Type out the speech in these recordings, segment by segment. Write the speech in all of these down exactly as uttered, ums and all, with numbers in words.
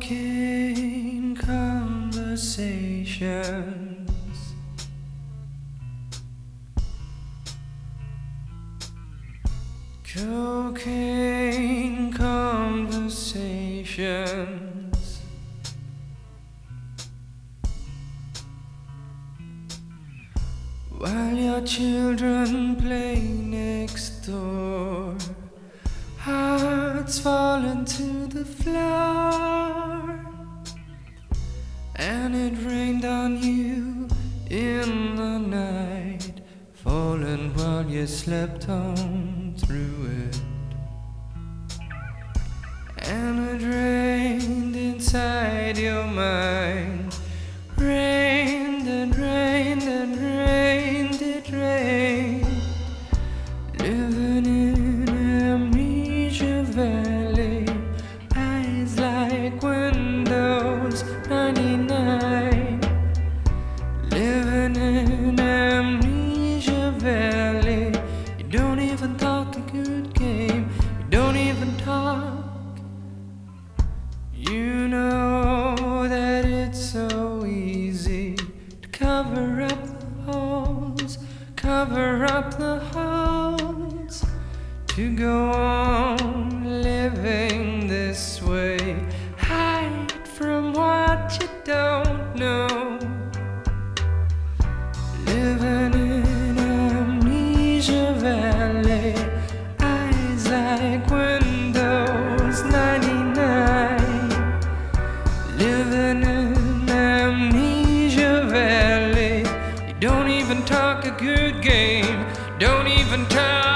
Cocaine conversations, cocaine conversations, while your children play next door. Hearts falling to the floor, and it rained on you in the night, falling while you slept on through it. And it rained inside your mind, rained and rained and rained, it rained, living in Amnesia Valley, eyes like Windows ninety-nine, living in Amnesia Valley. You don't even talk a good game, you don't even talk. You know that it's so easy to cover up the holes, cover up the holes, to go on living this way, hide from what you don't know, living in Amnesia Valley, eyes like Windows ninety-nine, living in Amnesia Valley. You don't even talk a good game, don't even talk.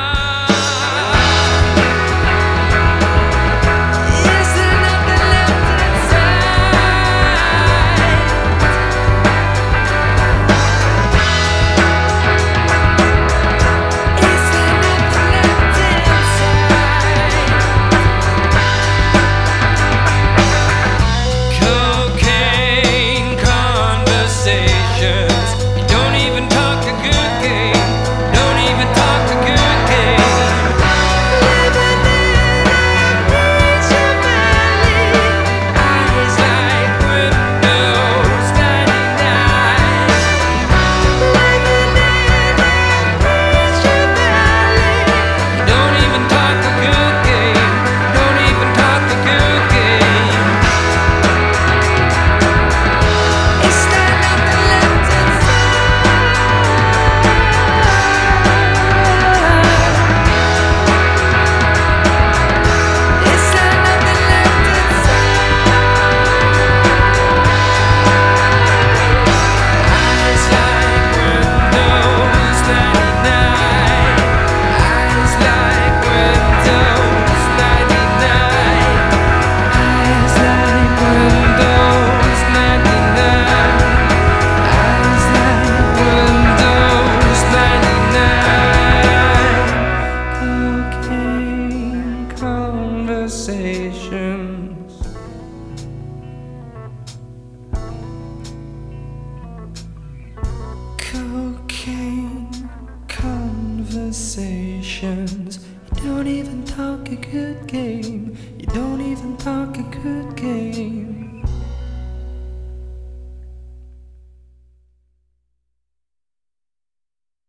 Conversations, cocaine conversations. You don't even talk a good game, you don't even talk a good game.